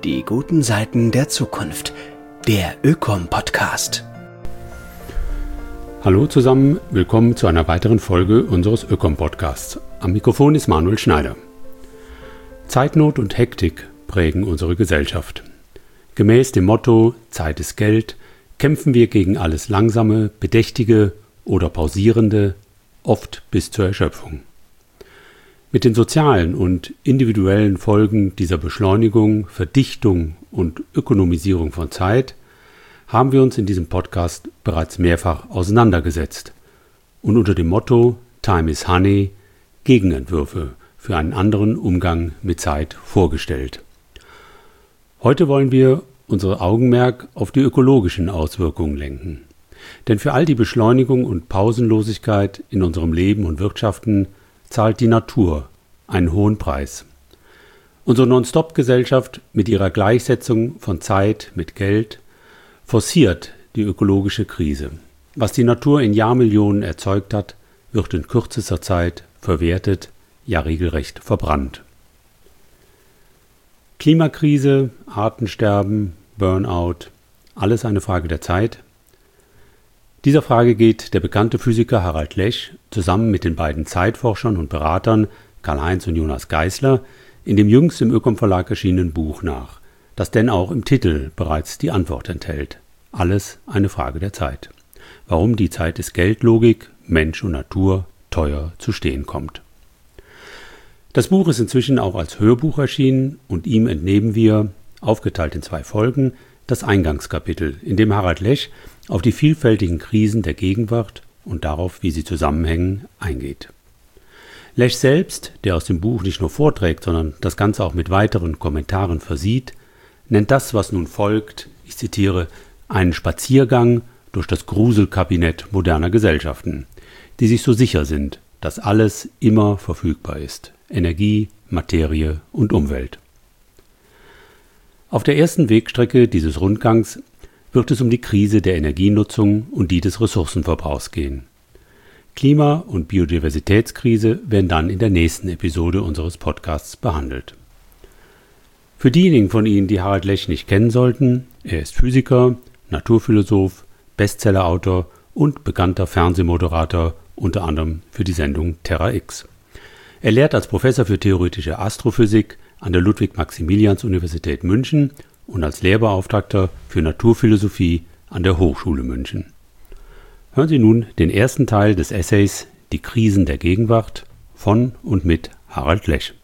Die guten Seiten der Zukunft. Der Ökom-Podcast. Hallo zusammen, willkommen zu einer weiteren Folge unseres Ökom-Podcasts. Am Mikrofon ist Manuel Schneider. Zeitnot und Hektik prägen unsere Gesellschaft. Gemäß dem Motto Zeit ist Geld kämpfen wir gegen alles Langsame, Bedächtige oder Pausierende, oft bis zur Erschöpfung. Mit den sozialen und individuellen Folgen dieser Beschleunigung, Verdichtung und Ökonomisierung von Zeit haben wir uns in diesem Podcast bereits mehrfach auseinandergesetzt und unter dem Motto Time is Honey Gegenentwürfe für einen anderen Umgang mit Zeit vorgestellt. Heute wollen wir unser Augenmerk auf die ökologischen Auswirkungen lenken. Denn für all die Beschleunigung und Pausenlosigkeit in unserem Leben und Wirtschaften zahlt die Natur einen hohen Preis. Unsere Non-Stop-Gesellschaft mit ihrer Gleichsetzung von Zeit mit Geld forciert die ökologische Krise. Was die Natur in Jahrmillionen erzeugt hat, wird in kürzester Zeit verwertet, ja regelrecht verbrannt. Klimakrise, Artensterben, Burnout, alles eine Frage der Zeit. Dieser Frage geht der bekannte Physiker Harald Lesch zusammen mit den beiden Zeitforschern und Beratern Karl-Heinz und Jonas Geisler in dem jüngst im Ökom-Verlag erschienenen Buch nach, das denn auch im Titel bereits die Antwort enthält. Alles eine Frage der Zeit. Warum die Zeit ist Geldlogik, Mensch und Natur teuer zu stehen kommt. Das Buch ist inzwischen auch als Hörbuch erschienen und ihm entnehmen wir, aufgeteilt in 2 Folgen, das Eingangskapitel, in dem Harald Lesch auf die vielfältigen Krisen der Gegenwart und darauf, wie sie zusammenhängen, eingeht. Lesch selbst, der aus dem Buch nicht nur vorträgt, sondern das Ganze auch mit weiteren Kommentaren versieht, nennt das, was nun folgt, ich zitiere, einen Spaziergang durch das Gruselkabinett moderner Gesellschaften, die sich so sicher sind, dass alles immer verfügbar ist, Energie, Materie und Umwelt. Auf der ersten Wegstrecke dieses Rundgangs wird es um die Krise der Energienutzung und die des Ressourcenverbrauchs gehen. Klima- und Biodiversitätskrise werden dann in der nächsten Episode unseres Podcasts behandelt. Für diejenigen von Ihnen, die Harald Lesch nicht kennen sollten, er ist Physiker, Naturphilosoph, Bestsellerautor und bekannter Fernsehmoderator, unter anderem für die Sendung Terra X. Er lehrt als Professor für theoretische Astrophysik an der Ludwig-Maximilians-Universität München und als Lehrbeauftragter für Naturphilosophie an der Hochschule München. Hören Sie nun den ersten Teil des Essays Die Krisen der Gegenwart von und mit Harald Lesch.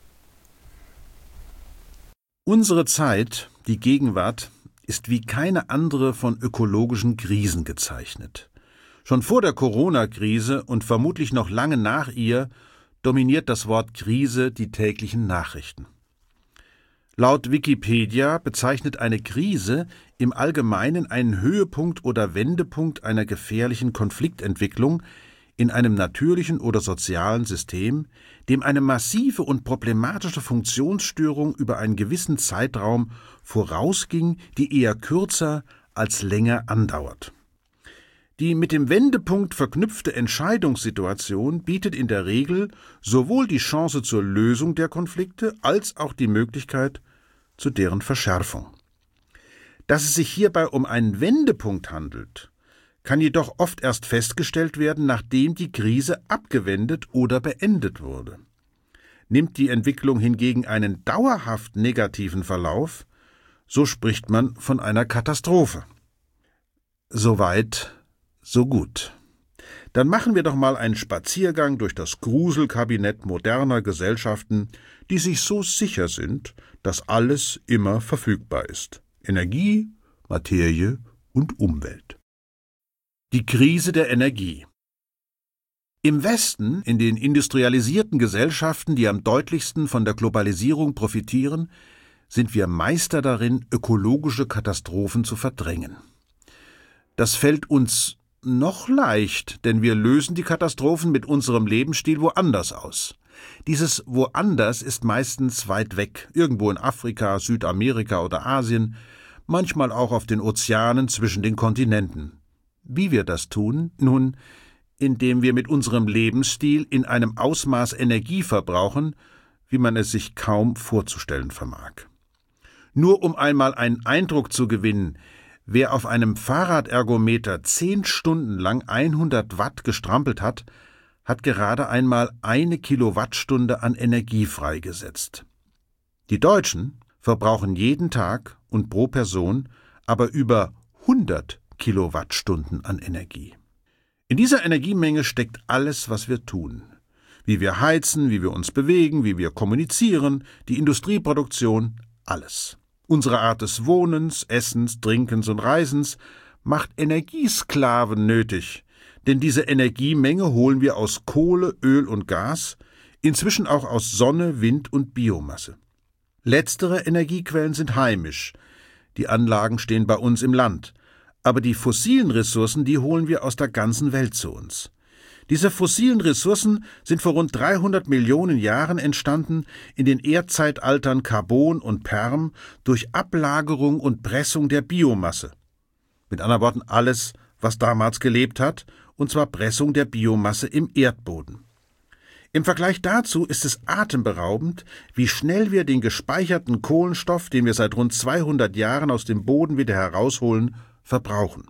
Unsere Zeit, die Gegenwart, ist wie keine andere von ökologischen Krisen gezeichnet. Schon vor der Corona-Krise und vermutlich noch lange nach ihr dominiert das Wort Krise die täglichen Nachrichten. Laut Wikipedia bezeichnet eine Krise im Allgemeinen einen Höhepunkt oder Wendepunkt einer gefährlichen Konfliktentwicklung in einem natürlichen oder sozialen System, dem eine massive und problematische Funktionsstörung über einen gewissen Zeitraum vorausging, die eher kürzer als länger andauert. Die mit dem Wendepunkt verknüpfte Entscheidungssituation bietet in der Regel sowohl die Chance zur Lösung der Konflikte als auch die Möglichkeit zu deren Verschärfung. Dass es sich hierbei um einen Wendepunkt handelt, kann jedoch oft erst festgestellt werden, nachdem die Krise abgewendet oder beendet wurde. Nimmt die Entwicklung hingegen einen dauerhaft negativen Verlauf, so spricht man von einer Katastrophe. Soweit, so gut. Dann machen wir doch mal einen Spaziergang durch das Gruselkabinett moderner Gesellschaften, die sich so sicher sind, dass alles immer verfügbar ist. Energie, Materie und Umwelt. Die Krise der Energie. Im Westen, in den industrialisierten Gesellschaften, die am deutlichsten von der Globalisierung profitieren, sind wir Meister darin, ökologische Katastrophen zu verdrängen. Das fällt uns noch leicht, denn wir lösen die Katastrophen mit unserem Lebensstil woanders aus. Dieses Woanders ist meistens weit weg, irgendwo in Afrika, Südamerika oder Asien, manchmal auch auf den Ozeanen zwischen den Kontinenten. Wie wir das tun? Nun, indem wir mit unserem Lebensstil in einem Ausmaß Energie verbrauchen, wie man es sich kaum vorzustellen vermag. Nur um einmal einen Eindruck zu gewinnen: Wer auf einem Fahrradergometer 10 Stunden lang 100 Watt gestrampelt hat, hat gerade einmal 1 Kilowattstunde an Energie freigesetzt. Die Deutschen verbrauchen jeden Tag und pro Person aber über 100 Kilowattstunden an Energie. In dieser Energiemenge steckt alles, was wir tun. Wie wir heizen, wie wir uns bewegen, wie wir kommunizieren, die Industrieproduktion, alles. Unsere Art des Wohnens, Essens, Trinkens und Reisens macht Energiesklaven nötig, denn diese Energiemenge holen wir aus Kohle, Öl und Gas, inzwischen auch aus Sonne, Wind und Biomasse. Letztere Energiequellen sind heimisch, die Anlagen stehen bei uns im Land, aber die fossilen Ressourcen, die holen wir aus der ganzen Welt zu uns. Diese fossilen Ressourcen sind vor rund 300 Millionen Jahren entstanden in den Erdzeitaltern Carbon und Perm durch Ablagerung und Pressung der Biomasse. Mit anderen Worten alles, was damals gelebt hat, und zwar Pressung der Biomasse im Erdboden. Im Vergleich dazu ist es atemberaubend, wie schnell wir den gespeicherten Kohlenstoff, den wir seit rund 200 Jahren aus dem Boden wieder herausholen, verbrauchen.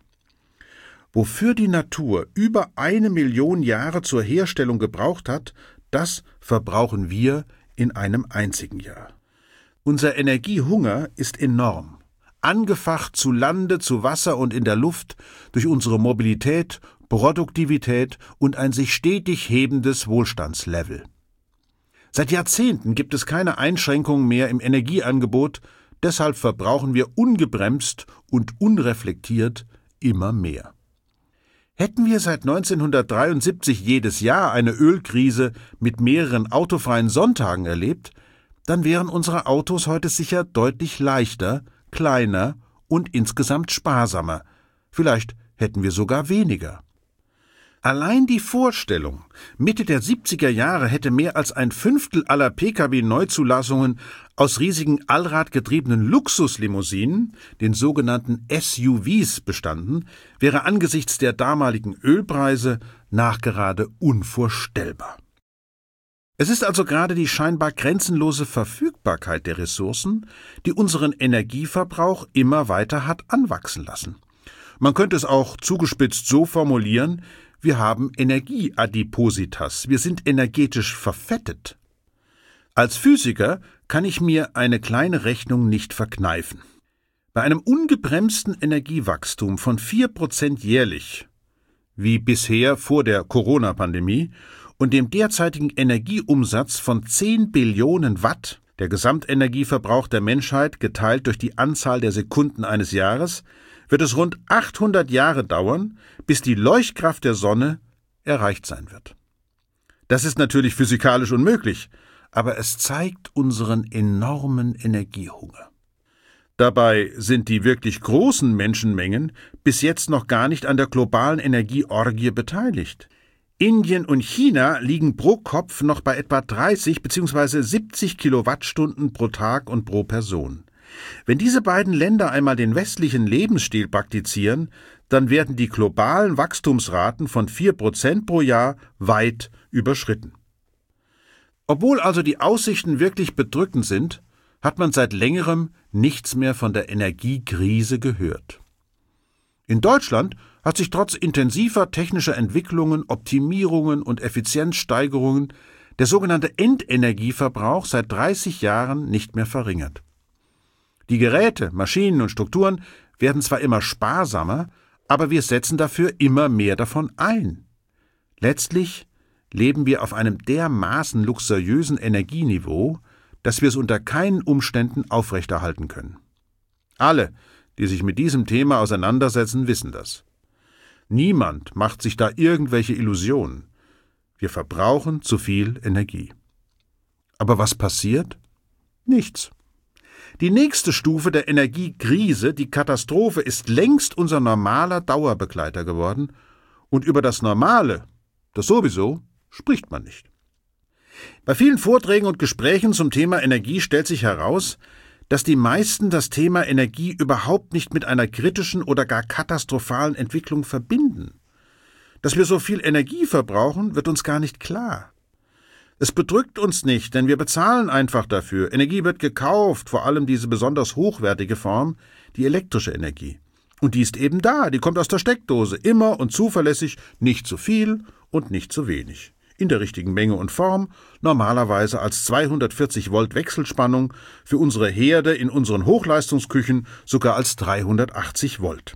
Wofür die Natur über 1 Million Jahre zur Herstellung gebraucht hat, das verbrauchen wir in einem einzigen Jahr. Unser Energiehunger ist enorm, angefacht zu Lande, zu Wasser und in der Luft durch unsere Mobilität, Produktivität und ein sich stetig hebendes Wohlstandslevel. Seit Jahrzehnten gibt es keine Einschränkungen mehr im Energieangebot, deshalb verbrauchen wir ungebremst und unreflektiert immer mehr. Hätten wir seit 1973 jedes Jahr eine Ölkrise mit mehreren autofreien Sonntagen erlebt, dann wären unsere Autos heute sicher deutlich leichter, kleiner und insgesamt sparsamer. Vielleicht hätten wir sogar weniger. Allein die Vorstellung, Mitte der 70er Jahre hätte mehr als 1/5 aller Pkw-Neuzulassungen aus riesigen allradgetriebenen Luxuslimousinen, den sogenannten SUVs, bestanden, wäre angesichts der damaligen Ölpreise nachgerade unvorstellbar. Es ist also gerade die scheinbar grenzenlose Verfügbarkeit der Ressourcen, die unseren Energieverbrauch immer weiter hat anwachsen lassen. Man könnte es auch zugespitzt so formulieren: Wir haben Energieadipositas, wir sind energetisch verfettet. Als Physiker kann ich mir eine kleine Rechnung nicht verkneifen. Bei einem ungebremsten Energiewachstum von 4% jährlich, wie bisher vor der Corona-Pandemie, und dem derzeitigen Energieumsatz von 10 Billionen Watt, der Gesamtenergieverbrauch der Menschheit geteilt durch die Anzahl der Sekunden eines Jahres, wird es rund 800 Jahre dauern, bis die Leuchtkraft der Sonne erreicht sein wird. Das ist natürlich physikalisch unmöglich, aber es zeigt unseren enormen Energiehunger. Dabei sind die wirklich großen Menschenmengen bis jetzt noch gar nicht an der globalen Energieorgie beteiligt. Indien und China liegen pro Kopf noch bei etwa 30 bzw. 70 Kilowattstunden pro Tag und pro Person. Wenn diese beiden Länder einmal den westlichen Lebensstil praktizieren, dann werden die globalen Wachstumsraten von 4% pro Jahr weit überschritten. Obwohl also die Aussichten wirklich bedrückend sind, hat man seit längerem nichts mehr von der Energiekrise gehört. In Deutschland hat sich trotz intensiver technischer Entwicklungen, Optimierungen und Effizienzsteigerungen der sogenannte Endenergieverbrauch seit 30 Jahren nicht mehr verringert. Die Geräte, Maschinen und Strukturen werden zwar immer sparsamer, aber wir setzen dafür immer mehr davon ein. Letztlich leben wir auf einem dermaßen luxuriösen Energieniveau, dass wir es unter keinen Umständen aufrechterhalten können. Alle, die sich mit diesem Thema auseinandersetzen, wissen das. Niemand macht sich da irgendwelche Illusionen. Wir verbrauchen zu viel Energie. Aber was passiert? Nichts. Die nächste Stufe der Energiekrise, die Katastrophe, ist längst unser normaler Dauerbegleiter geworden, und über das Normale, das sowieso, spricht man nicht. Bei vielen Vorträgen und Gesprächen zum Thema Energie stellt sich heraus, dass die meisten das Thema Energie überhaupt nicht mit einer kritischen oder gar katastrophalen Entwicklung verbinden. Dass wir so viel Energie verbrauchen, wird uns gar nicht klar. Es bedrückt uns nicht, denn wir bezahlen einfach dafür. Energie wird gekauft, vor allem diese besonders hochwertige Form, die elektrische Energie. Und die ist eben da, die kommt aus der Steckdose, immer und zuverlässig, nicht zu viel und nicht zu wenig. In der richtigen Menge und Form, normalerweise als 240 Volt Wechselspannung, für unsere Herde in unseren Hochleistungsküchen sogar als 380 Volt.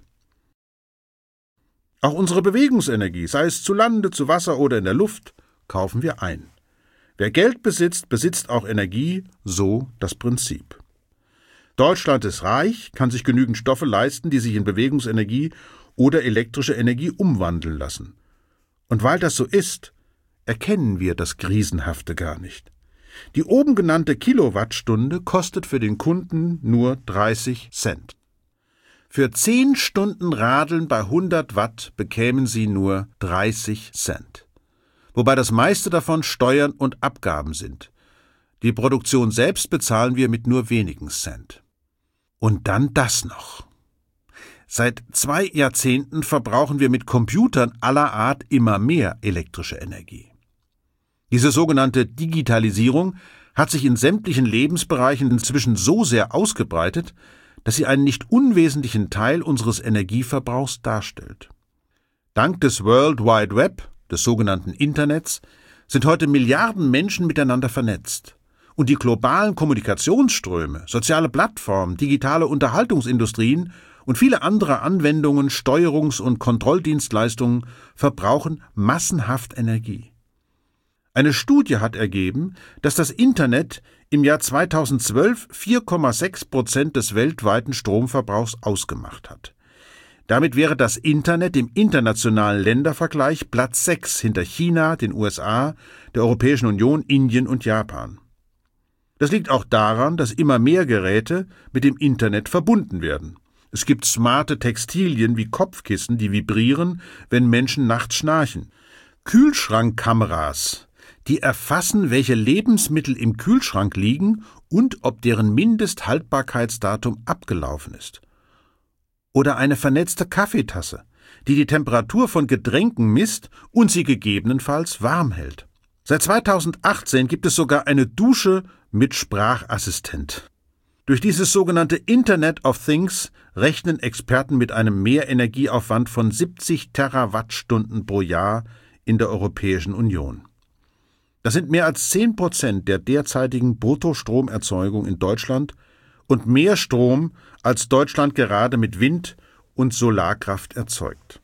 Auch unsere Bewegungsenergie, sei es zu Lande, zu Wasser oder in der Luft, kaufen wir ein. Wer Geld besitzt, besitzt auch Energie, so das Prinzip. Deutschland ist reich, kann sich genügend Stoffe leisten, die sich in Bewegungsenergie oder elektrische Energie umwandeln lassen. Und weil das so ist, erkennen wir das Krisenhafte gar nicht. Die oben genannte Kilowattstunde kostet für den Kunden nur 30 Cent. Für 10 Stunden Radeln bei 100 Watt bekämen Sie nur 30 Cent. Wobei das meiste davon Steuern und Abgaben sind. Die Produktion selbst bezahlen wir mit nur wenigen Cent. Und dann das noch. Seit 2 Jahrzehnten verbrauchen wir mit Computern aller Art immer mehr elektrische Energie. Diese sogenannte Digitalisierung hat sich in sämtlichen Lebensbereichen inzwischen so sehr ausgebreitet, dass sie einen nicht unwesentlichen Teil unseres Energieverbrauchs darstellt. Dank des World Wide Web, des sogenannten Internets, sind heute Milliarden Menschen miteinander vernetzt. Und die globalen Kommunikationsströme, soziale Plattformen, digitale Unterhaltungsindustrien und viele andere Anwendungen, Steuerungs- und Kontrolldienstleistungen verbrauchen massenhaft Energie. Eine Studie hat ergeben, dass das Internet im Jahr 2012 4,6% des weltweiten Stromverbrauchs ausgemacht hat. Damit wäre das Internet im internationalen Ländervergleich Platz 6 hinter China, den USA, der Europäischen Union, Indien und Japan. Das liegt auch daran, dass immer mehr Geräte mit dem Internet verbunden werden. Es gibt smarte Textilien wie Kopfkissen, die vibrieren, wenn Menschen nachts schnarchen. Kühlschrankkameras, die erfassen, welche Lebensmittel im Kühlschrank liegen und ob deren Mindesthaltbarkeitsdatum abgelaufen ist. Oder eine vernetzte Kaffeetasse, die die Temperatur von Getränken misst und sie gegebenenfalls warm hält. Seit 2018 gibt es sogar eine Dusche mit Sprachassistent. Durch dieses sogenannte Internet of Things rechnen Experten mit einem Mehrenergieaufwand von 70 Terawattstunden pro Jahr in der Europäischen Union. Das sind mehr als 10% der derzeitigen Bruttostromerzeugung in Deutschland und mehr Strom, als Deutschland gerade mit Wind- und Solarkraft erzeugt.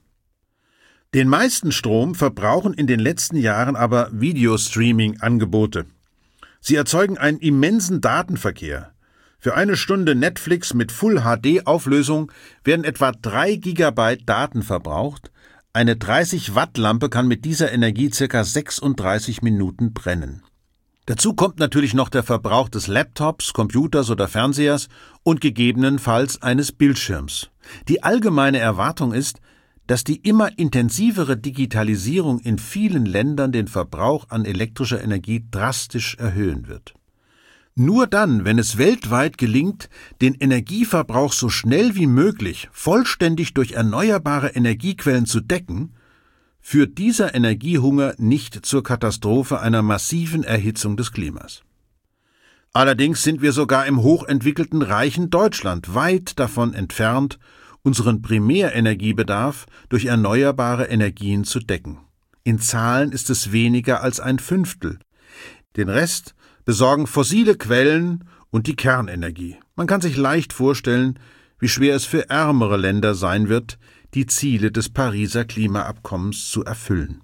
Den meisten Strom verbrauchen in den letzten Jahren aber Videostreaming-Angebote. Sie erzeugen einen immensen Datenverkehr. Für eine Stunde Netflix mit Full-HD-Auflösung werden etwa 3 Gigabyte Daten verbraucht. Eine 30-Watt-Lampe kann mit dieser Energie ca. 36 Minuten brennen. Dazu kommt natürlich noch der Verbrauch des Laptops, Computers oder Fernsehers und gegebenenfalls eines Bildschirms. Die allgemeine Erwartung ist, dass die immer intensivere Digitalisierung in vielen Ländern den Verbrauch an elektrischer Energie drastisch erhöhen wird. Nur dann, wenn es weltweit gelingt, den Energieverbrauch so schnell wie möglich vollständig durch erneuerbare Energiequellen zu decken, führt dieser Energiehunger nicht zur Katastrophe einer massiven Erhitzung des Klimas. Allerdings sind wir sogar im hochentwickelten reichen Deutschland weit davon entfernt, unseren Primärenergiebedarf durch erneuerbare Energien zu decken. In Zahlen ist es weniger als 1/5. Den Rest besorgen fossile Quellen und die Kernenergie. Man kann sich leicht vorstellen, wie schwer es für ärmere Länder sein wird, die Ziele des Pariser Klimaabkommens zu erfüllen.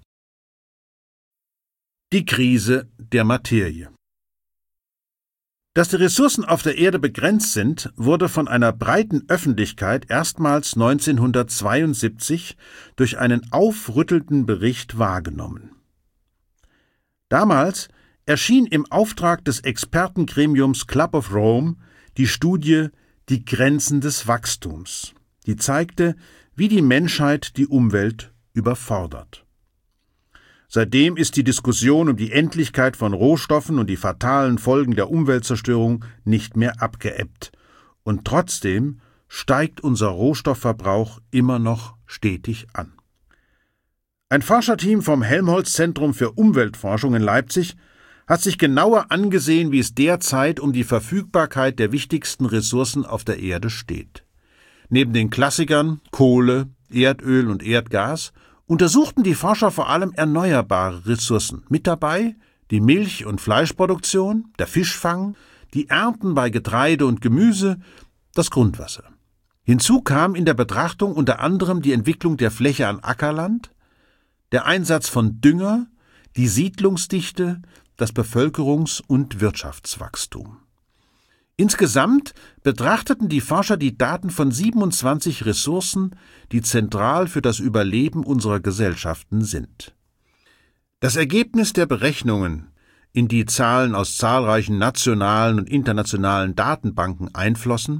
Die Krise der Materie. Dass die Ressourcen auf der Erde begrenzt sind, wurde von einer breiten Öffentlichkeit erstmals 1972 durch einen aufrüttelnden Bericht wahrgenommen. Damals erschien im Auftrag des Expertengremiums Club of Rome die Studie »Die Grenzen des Wachstums«, die zeigte, wie die Menschheit die Umwelt überfordert. Seitdem ist die Diskussion um die Endlichkeit von Rohstoffen und die fatalen Folgen der Umweltzerstörung nicht mehr abgeebbt. Und trotzdem steigt unser Rohstoffverbrauch immer noch stetig an. Ein Forscherteam vom Helmholtz-Zentrum für Umweltforschung in Leipzig hat sich genauer angesehen, wie es derzeit um die Verfügbarkeit der wichtigsten Ressourcen auf der Erde steht. Neben den Klassikern Kohle, Erdöl und Erdgas untersuchten die Forscher vor allem erneuerbare Ressourcen. Mit dabei die Milch- und Fleischproduktion, der Fischfang, die Ernten bei Getreide und Gemüse, das Grundwasser. Hinzu kam in der Betrachtung unter anderem die Entwicklung der Fläche an Ackerland, der Einsatz von Dünger, die Siedlungsdichte, das Bevölkerungs- und Wirtschaftswachstum. Insgesamt betrachteten die Forscher die Daten von 27 Ressourcen, die zentral für das Überleben unserer Gesellschaften sind. Das Ergebnis der Berechnungen, in die Zahlen aus zahlreichen nationalen und internationalen Datenbanken einflossen: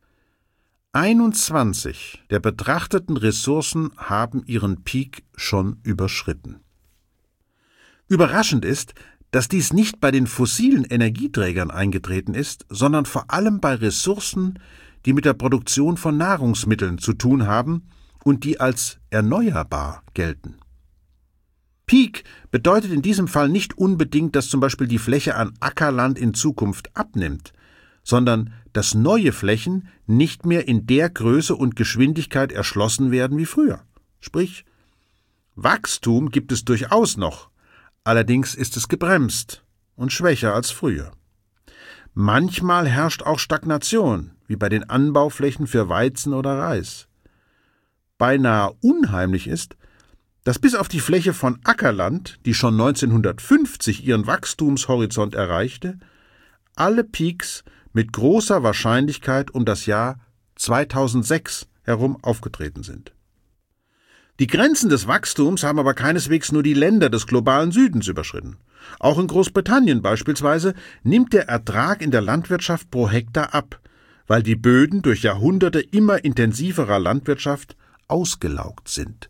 21 der betrachteten Ressourcen haben ihren Peak schon überschritten. Überraschend ist, dass dies nicht bei den fossilen Energieträgern eingetreten ist, sondern vor allem bei Ressourcen, die mit der Produktion von Nahrungsmitteln zu tun haben und die als erneuerbar gelten. Peak bedeutet in diesem Fall nicht unbedingt, dass zum Beispiel die Fläche an Ackerland in Zukunft abnimmt, sondern dass neue Flächen nicht mehr in der Größe und Geschwindigkeit erschlossen werden wie früher. Sprich, Wachstum gibt es durchaus noch, allerdings ist es gebremst und schwächer als früher. Manchmal herrscht auch Stagnation, wie bei den Anbauflächen für Weizen oder Reis. Beinahe unheimlich ist, dass bis auf die Fläche von Ackerland, die schon 1950 ihren Wachstumshorizont erreichte, alle Peaks mit großer Wahrscheinlichkeit um das Jahr 2006 herum aufgetreten sind. Die Grenzen des Wachstums haben aber keineswegs nur die Länder des globalen Südens überschritten. Auch in Großbritannien beispielsweise nimmt der Ertrag in der Landwirtschaft pro Hektar ab, weil die Böden durch Jahrhunderte immer intensiverer Landwirtschaft ausgelaugt sind.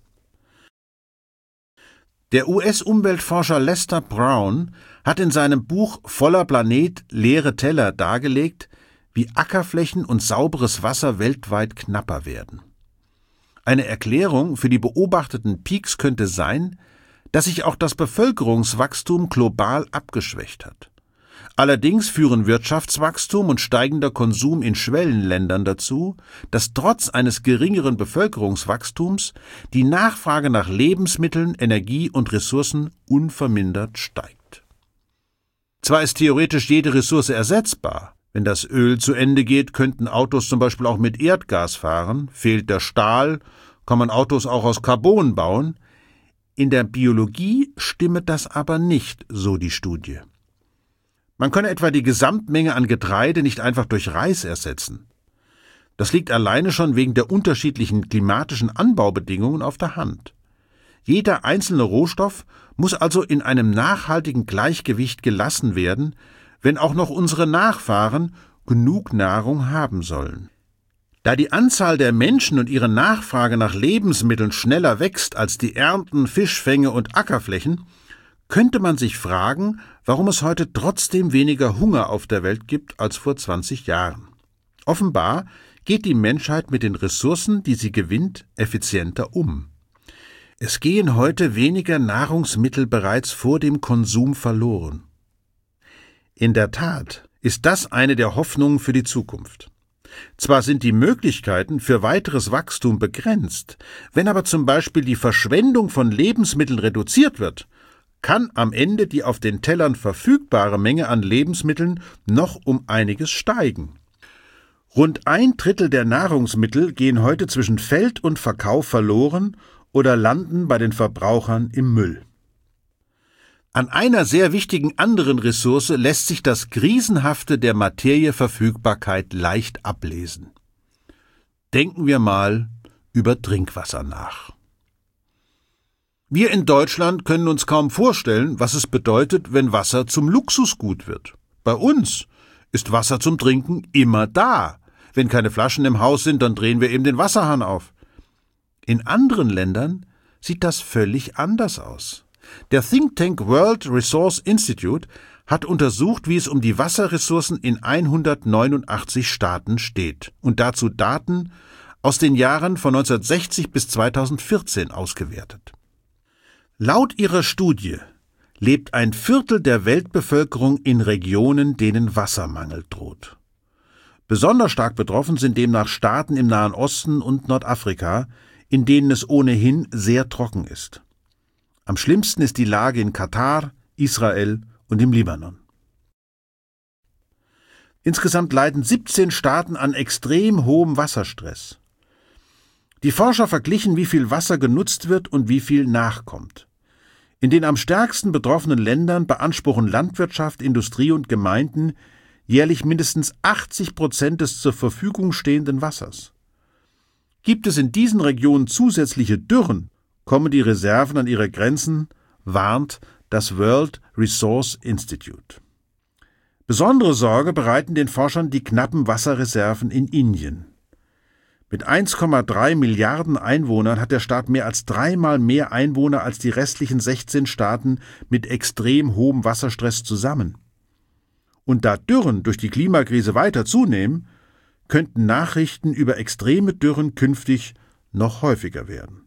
Der US-Umweltforscher Lester Brown hat in seinem Buch »Voller Planet, leere Teller« dargelegt, wie Ackerflächen und sauberes Wasser weltweit knapper werden. Eine Erklärung für die beobachteten Peaks könnte sein, dass sich auch das Bevölkerungswachstum global abgeschwächt hat. Allerdings führen Wirtschaftswachstum und steigender Konsum in Schwellenländern dazu, dass trotz eines geringeren Bevölkerungswachstums die Nachfrage nach Lebensmitteln, Energie und Ressourcen unvermindert steigt. Zwar ist theoretisch jede Ressource ersetzbar. Wenn das Öl zu Ende geht, könnten Autos zum Beispiel auch mit Erdgas fahren. Fehlt der Stahl, kann man Autos auch aus Carbon bauen. In der Biologie stimme das aber nicht, so die Studie. Man könne etwa die Gesamtmenge an Getreide nicht einfach durch Reis ersetzen. Das liegt alleine schon wegen der unterschiedlichen klimatischen Anbaubedingungen auf der Hand. Jeder einzelne Rohstoff muss also in einem nachhaltigen Gleichgewicht gelassen werden, wenn auch noch unsere Nachfahren genug Nahrung haben sollen. Da die Anzahl der Menschen und ihre Nachfrage nach Lebensmitteln schneller wächst als die Ernten, Fischfänge und Ackerflächen, könnte man sich fragen, warum es heute trotzdem weniger Hunger auf der Welt gibt als vor 20 Jahren. Offenbar geht die Menschheit mit den Ressourcen, die sie gewinnt, effizienter um. Es gehen heute weniger Nahrungsmittel bereits vor dem Konsum verloren. In der Tat ist das eine der Hoffnungen für die Zukunft. Zwar sind die Möglichkeiten für weiteres Wachstum begrenzt, wenn aber zum Beispiel die Verschwendung von Lebensmitteln reduziert wird, kann am Ende die auf den Tellern verfügbare Menge an Lebensmitteln noch um einiges steigen. Rund 1/3 der Nahrungsmittel gehen heute zwischen Feld und Verkauf verloren oder landen bei den Verbrauchern im Müll. An einer sehr wichtigen anderen Ressource lässt sich das Krisenhafte der Materieverfügbarkeit leicht ablesen. Denken wir mal über Trinkwasser nach. Wir in Deutschland können uns kaum vorstellen, was es bedeutet, wenn Wasser zum Luxusgut wird. Bei uns ist Wasser zum Trinken immer da. Wenn keine Flaschen im Haus sind, dann drehen wir eben den Wasserhahn auf. In anderen Ländern sieht das völlig anders aus. Der Think Tank World Resource Institute hat untersucht, wie es um die Wasserressourcen in 189 Staaten steht und dazu Daten aus den Jahren von 1960 bis 2014 ausgewertet. Laut ihrer Studie lebt 1/4 der Weltbevölkerung in Regionen, denen Wassermangel droht. Besonders stark betroffen sind demnach Staaten im Nahen Osten und Nordafrika, in denen es ohnehin sehr trocken ist. Am schlimmsten ist die Lage in Katar, Israel und im Libanon. Insgesamt leiden 17 Staaten an extrem hohem Wasserstress. Die Forscher verglichen, wie viel Wasser genutzt wird und wie viel nachkommt. In den am stärksten betroffenen Ländern beanspruchen Landwirtschaft, Industrie und Gemeinden jährlich mindestens 80% des zur Verfügung stehenden Wassers. Gibt es in diesen Regionen zusätzliche Dürren, kommen die Reserven an ihre Grenzen, warnt das World Resource Institute. Besondere Sorge bereiten den Forschern die knappen Wasserreserven in Indien. Mit 1,3 Milliarden Einwohnern hat der Staat mehr als 3-mal mehr Einwohner als die restlichen 16 Staaten mit extrem hohem Wasserstress zusammen. Und da Dürren durch die Klimakrise weiter zunehmen, könnten Nachrichten über extreme Dürren künftig noch häufiger werden.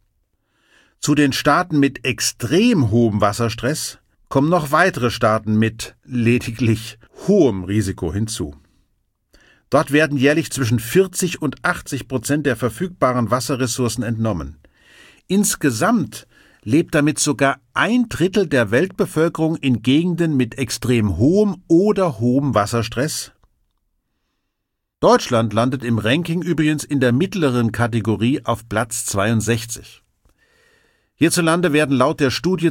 Zu den Staaten mit extrem hohem Wasserstress kommen noch weitere Staaten mit lediglich hohem Risiko hinzu. Dort werden jährlich zwischen 40% und 80% der verfügbaren Wasserressourcen entnommen. Insgesamt lebt damit sogar 1/3 der Weltbevölkerung in Gegenden mit extrem hohem oder hohem Wasserstress. Deutschland landet im Ranking übrigens in der mittleren Kategorie auf Platz 62. Hierzulande werden laut der Studie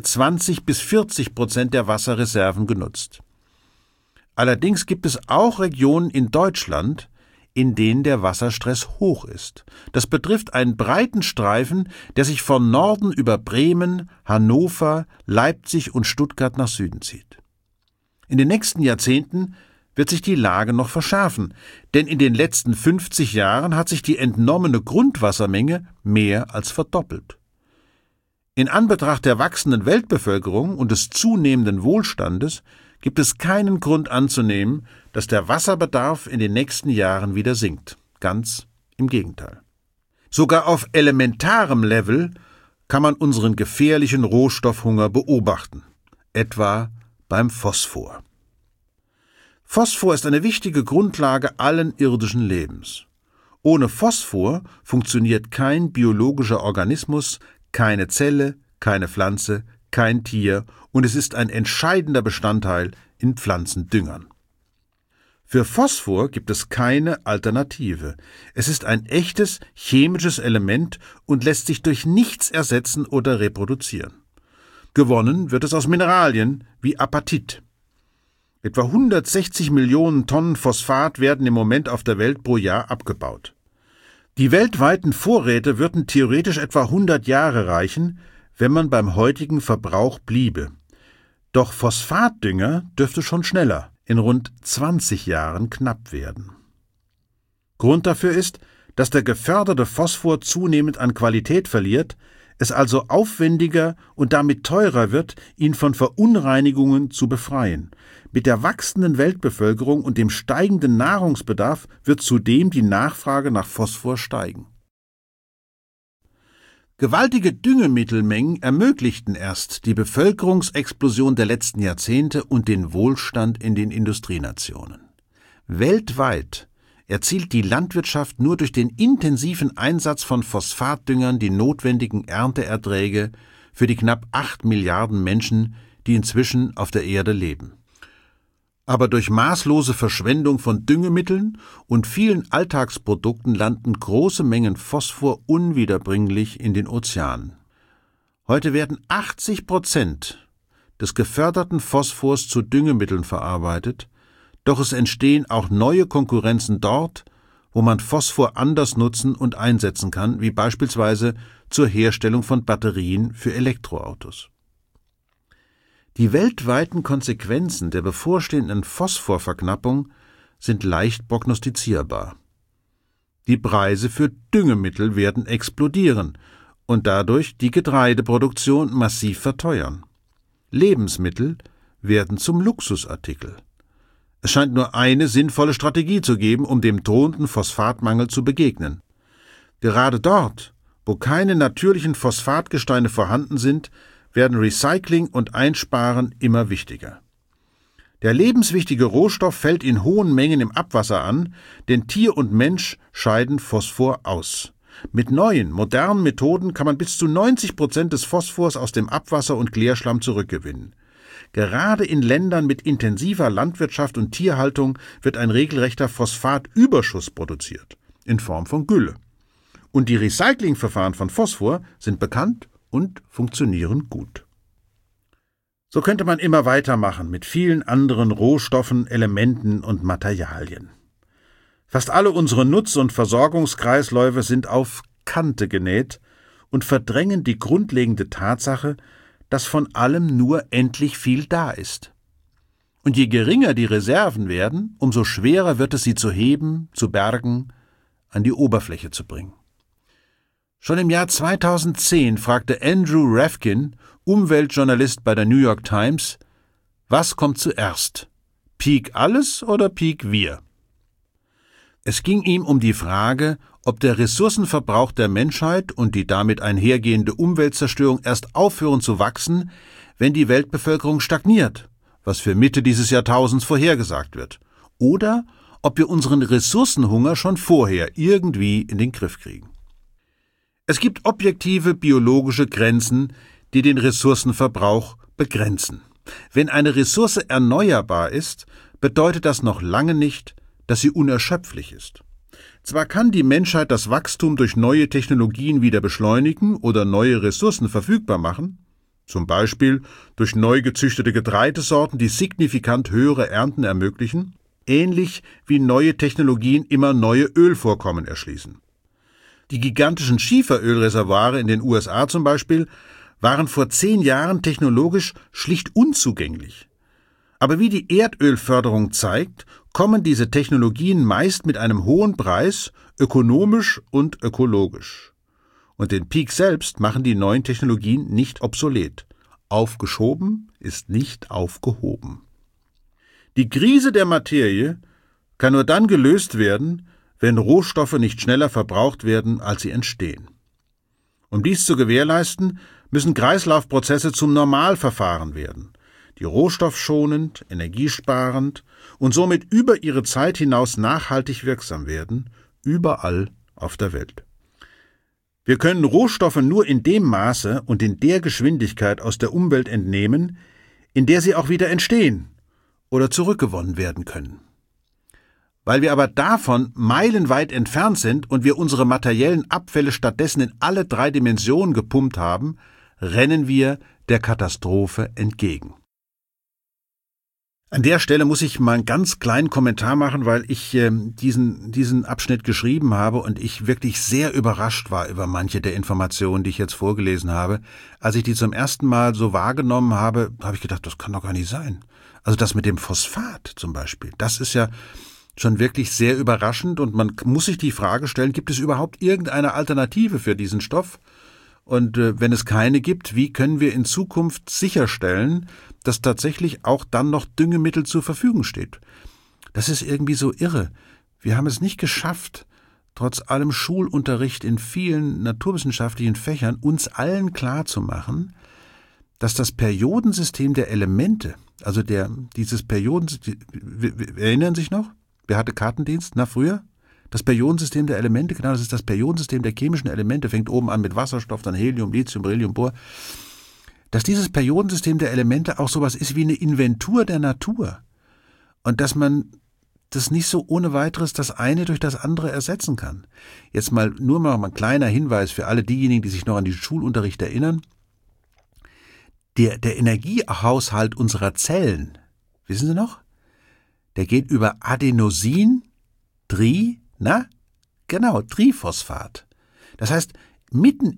20-40% der Wasserreserven genutzt. Allerdings gibt es auch Regionen in Deutschland, in denen der Wasserstress hoch ist. Das betrifft einen breiten Streifen, der sich von Norden über Bremen, Hannover, Leipzig und Stuttgart nach Süden zieht. In den nächsten Jahrzehnten wird sich die Lage noch verschärfen, denn in den letzten 50 Jahren hat sich die entnommene Grundwassermenge mehr als verdoppelt. In Anbetracht der wachsenden Weltbevölkerung und des zunehmenden Wohlstandes gibt es keinen Grund anzunehmen, dass der Wasserbedarf in den nächsten Jahren wieder sinkt. Ganz im Gegenteil. Sogar auf elementarem Level kann man unseren gefährlichen Rohstoffhunger beobachten, etwa beim Phosphor. Phosphor ist eine wichtige Grundlage allen irdischen Lebens. Ohne Phosphor funktioniert kein biologischer Organismus, keine Zelle, keine Pflanze, kein Tier und es ist ein entscheidender Bestandteil in Pflanzendüngern. Für Phosphor gibt es keine Alternative. Es ist ein echtes chemisches Element und lässt sich durch nichts ersetzen oder reproduzieren. Gewonnen wird es aus Mineralien wie Apatit. Etwa 160 Millionen Tonnen Phosphat werden im Moment auf der Welt pro Jahr abgebaut. Die weltweiten Vorräte würden theoretisch etwa 100 Jahre reichen, wenn man beim heutigen Verbrauch bliebe. Doch Phosphatdünger dürfte schon schneller, in rund 20 Jahren knapp werden. Grund dafür ist, dass der geförderte Phosphor zunehmend an Qualität verliert, es also aufwendiger und damit teurer wird, ihn von Verunreinigungen zu befreien. Mit der wachsenden Weltbevölkerung und dem steigenden Nahrungsbedarf wird zudem die Nachfrage nach Phosphor steigen. Gewaltige Düngemittelmengen ermöglichten erst die Bevölkerungsexplosion der letzten Jahrzehnte und den Wohlstand in den Industrienationen. Weltweit erzielt die Landwirtschaft nur durch den intensiven Einsatz von Phosphatdüngern die notwendigen Ernteerträge für die knapp 8 Milliarden Menschen, die inzwischen auf der Erde leben. Aber durch maßlose Verschwendung von Düngemitteln und vielen Alltagsprodukten landen große Mengen Phosphor unwiederbringlich in den Ozeanen. Heute werden 80% des geförderten Phosphors zu Düngemitteln verarbeitet, doch es entstehen auch neue Konkurrenzen dort, wo man Phosphor anders nutzen und einsetzen kann, wie beispielsweise zur Herstellung von Batterien für Elektroautos. Die weltweiten Konsequenzen der bevorstehenden Phosphorverknappung sind leicht prognostizierbar. Die Preise für Düngemittel werden explodieren und dadurch die Getreideproduktion massiv verteuern. Lebensmittel werden zum Luxusartikel. Es scheint nur eine sinnvolle Strategie zu geben, um dem drohenden Phosphatmangel zu begegnen. Gerade dort, wo keine natürlichen Phosphatgesteine vorhanden sind, werden Recycling und Einsparen immer wichtiger. Der lebenswichtige Rohstoff fällt in hohen Mengen im Abwasser an, denn Tier und Mensch scheiden Phosphor aus. Mit neuen, modernen Methoden kann man bis zu 90% des Phosphors aus dem Abwasser und Klärschlamm zurückgewinnen. Gerade in Ländern mit intensiver Landwirtschaft und Tierhaltung wird ein regelrechter Phosphatüberschuss produziert, in Form von Gülle. Und die Recyclingverfahren von Phosphor sind bekannt und funktionieren gut. So könnte man immer weitermachen mit vielen anderen Rohstoffen, Elementen und Materialien. Fast alle unsere Nutz- und Versorgungskreisläufe sind auf Kante genäht und verdrängen die grundlegende Tatsache, dass von allem nur endlich viel da ist. Und je geringer die Reserven werden, umso schwerer wird es, sie zu heben, zu bergen, an die Oberfläche zu bringen. Schon im Jahr 2010 fragte Andrew Revkin, Umweltjournalist bei der New York Times, was kommt zuerst? Peak alles oder Peak wir? Es ging ihm um die Frage, ob der Ressourcenverbrauch der Menschheit und die damit einhergehende Umweltzerstörung erst aufhören zu wachsen, wenn die Weltbevölkerung stagniert, was für Mitte dieses Jahrtausends vorhergesagt wird, oder ob wir unseren Ressourcenhunger schon vorher irgendwie in den Griff kriegen. Es gibt objektive biologische Grenzen, die den Ressourcenverbrauch begrenzen. Wenn eine Ressource erneuerbar ist, bedeutet das noch lange nicht, dass sie unerschöpflich ist. Zwar kann die Menschheit das Wachstum durch neue Technologien wieder beschleunigen oder neue Ressourcen verfügbar machen, zum Beispiel durch neu gezüchtete Getreidesorten, die signifikant höhere Ernten ermöglichen, ähnlich wie neue Technologien immer neue Ölvorkommen erschließen. Die gigantischen Schieferölreservoire in den USA zum Beispiel waren vor 10 Jahren technologisch schlicht unzugänglich. Aber wie die Erdölförderung zeigt, kommen diese Technologien meist mit einem hohen Preis, ökonomisch und ökologisch. Und den Peak selbst machen die neuen Technologien nicht obsolet. Aufgeschoben ist nicht aufgehoben. Die Krise der Materie kann nur dann gelöst werden, wenn Rohstoffe nicht schneller verbraucht werden, als sie entstehen. Um dies zu gewährleisten, müssen Kreislaufprozesse zum Normalverfahren werden, die rohstoffschonend, energiesparend und somit über ihre Zeit hinaus nachhaltig wirksam werden, überall auf der Welt. Wir können Rohstoffe nur in dem Maße und in der Geschwindigkeit aus der Umwelt entnehmen, in der sie auch wieder entstehen oder zurückgewonnen werden können. Weil wir aber davon meilenweit entfernt sind und wir unsere materiellen Abfälle stattdessen in alle 3 Dimensionen gepumpt haben, rennen wir der Katastrophe entgegen. An der Stelle muss ich mal einen ganz kleinen Kommentar machen, weil ich diesen Abschnitt geschrieben habe und ich wirklich sehr überrascht war über manche der Informationen, die ich jetzt vorgelesen habe. Als ich die zum ersten Mal so wahrgenommen habe, habe ich gedacht, das kann doch gar nicht sein. Also das mit dem Phosphat zum Beispiel, das ist ja schon wirklich sehr überraschend und man muss sich die Frage stellen, gibt es überhaupt irgendeine Alternative für diesen Stoff? Und wenn es keine gibt, wie können wir in Zukunft sicherstellen, dass tatsächlich auch dann noch Düngemittel zur Verfügung steht? Das ist irgendwie so irre. Wir haben es nicht geschafft, trotz allem Schulunterricht in vielen naturwissenschaftlichen Fächern uns allen klarzumachen, dass das Periodensystem der Elemente, also dieses Periodensystem, erinnern Sie sich noch? Wer hatte Kartendienst? Na, früher? Das Periodensystem der Elemente, genau, das ist das Periodensystem der chemischen Elemente, fängt oben an mit Wasserstoff, dann Helium, Lithium, Beryllium, Bohr. Dass dieses Periodensystem der Elemente auch sowas ist wie eine Inventur der Natur. Und dass man das nicht so ohne weiteres das eine durch das andere ersetzen kann. Jetzt mal ein kleiner Hinweis für alle diejenigen, die sich noch an den Schulunterricht erinnern. Der Energiehaushalt unserer Zellen, wissen Sie noch? Der geht über Adenosin, Triphosphat. Das heißt, mitten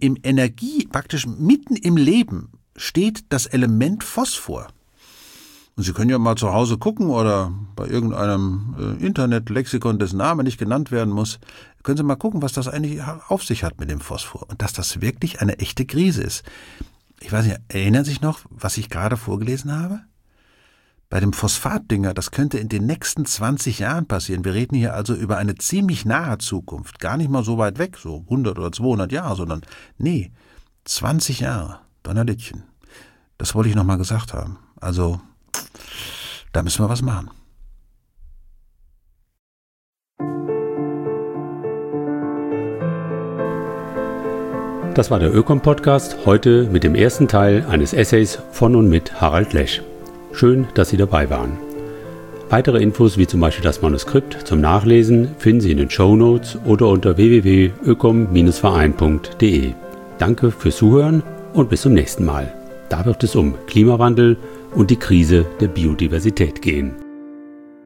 im Leben steht das Element Phosphor. Und Sie können ja mal zu Hause gucken oder bei irgendeinem Internetlexikon, dessen Name nicht genannt werden muss, können Sie mal gucken, was das eigentlich auf sich hat mit dem Phosphor und dass das wirklich eine echte Krise ist. Ich weiß nicht, erinnern Sie sich noch, was ich gerade vorgelesen habe? Bei dem Phosphatdünger, das könnte in den nächsten 20 Jahren passieren. Wir reden hier also über eine ziemlich nahe Zukunft. Gar nicht mal so weit weg, so 100 oder 200 Jahre, sondern 20 Jahre. Donnerlittchen. Das wollte ich nochmal gesagt haben. Also, da müssen wir was machen. Das war der Ökom-Podcast, heute mit dem ersten Teil eines Essays von und mit Harald Lesch. Schön, dass Sie dabei waren. Weitere Infos wie zum Beispiel das Manuskript zum Nachlesen finden Sie in den Shownotes oder unter www.ökom-verein.de. Danke fürs Zuhören und bis zum nächsten Mal. Da wird es um Klimawandel und die Krise der Biodiversität gehen.